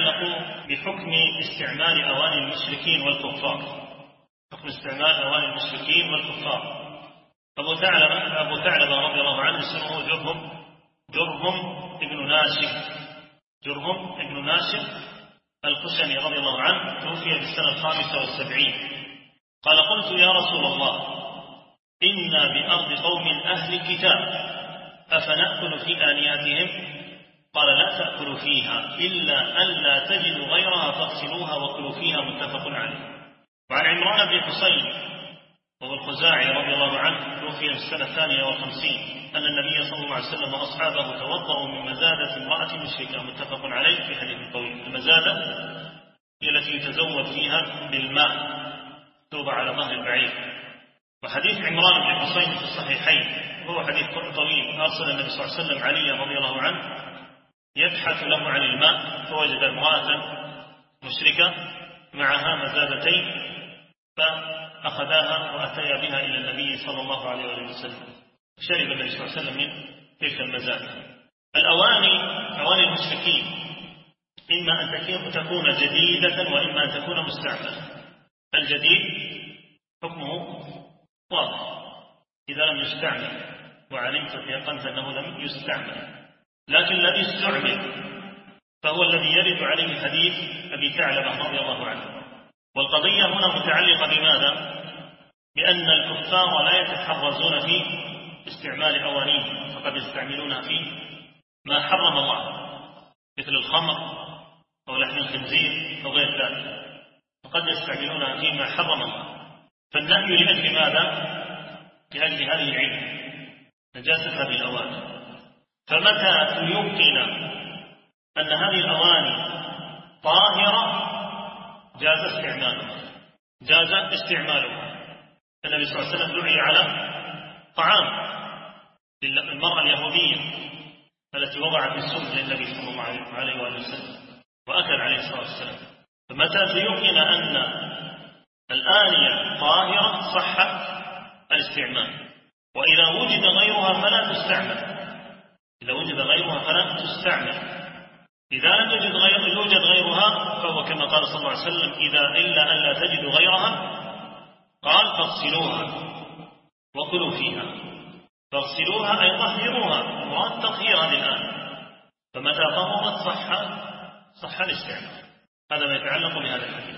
يتعلق بحكم استعمال أواني المشركين والكفار. حكم استعمال أواني المشركين والكفار. أبو ثعلبة رضي الله عنه اسمه جرهم ابن ناشف الخشني رضي الله عنه، توفي في السنة 75. قال: قلت يا رسول الله، إنا بأرض قوم أهل كتاب، أفنأكل في آنياتهم؟ قال: لا تأكلوا فيها إلا ألا تجدوا غيرها فاغسلوها وكلوا فيها. متفق عليه. وعن عمران بن حصين وهو الخزاعي رضي الله عنه، توفي في السنة 52، أن النبي صلى الله عليه وسلم وأصحابه توضأوا من مزادة امرأة مشركة. متفق عليه في حديث طويل. المزادة هي التي يتزود فيها بالماء، توضع على ظهر البعير. وحديث عمران بن حصين في الصحيحين وهو حديث طويل. أرسل النبي صلى الله عليه وسلم علي رضي الله عنه يبحث له عن الماء، فوجد امرأة مشركة معها مزادتين، فأخذاها وأتيا بها إلى النبي صلى الله عليه وسلم. شرب النبي صلى الله عليه وسلم من تلك المزادة. الأواني، أواني المشركين، إما أن تكون جديدة وإما أن تكون مستعملة. الجديد حكمه واضح إذا لم يستعمل وعلمت يقنت أنه لم يستعمل، لكن الذي استعمل فهو الذي يرد عليه حديث أبي ثعلبة رضي الله عنه. والقضية هنا متعلقة بماذا؟ بأن الكفار لا يتحرزون في استعمال أوانيهم، فقد يستعملونها في ما حرم الله مثل الخمر أو لحم الخنزير أو غير ذلك، فقد يستعملونها فيما حرم الله. فالنهي لأجل ماذا؟ لأجل هذه العلة، نجاسة هذه الأواني. فمتى يمكن أن هذه الأواني طاهرة جاز استعمالها. النبي صلى الله عليه وسلم دعي على طعام المرأة اليهودية التي وضعت السم للنبي صلى الله عليه وسلم وأكل عليه الصلاة والسلام. فمتى يمكن أن الآنية طاهرة صح الاستعمال، وإذا وجد غيرها فلا تستعمل. إذا لم يوجد غيرها فهو كما قال صلى الله عليه وسلم: إلا أن لا تجدوا غيرها قال فاغسلوها وكلوا فيها. فاغسلوها أي طهروها، مراد تطهير هذه الآن. فمتى طهرت صح الاستعمال. هذا ما يتعلق بهذا الحديث.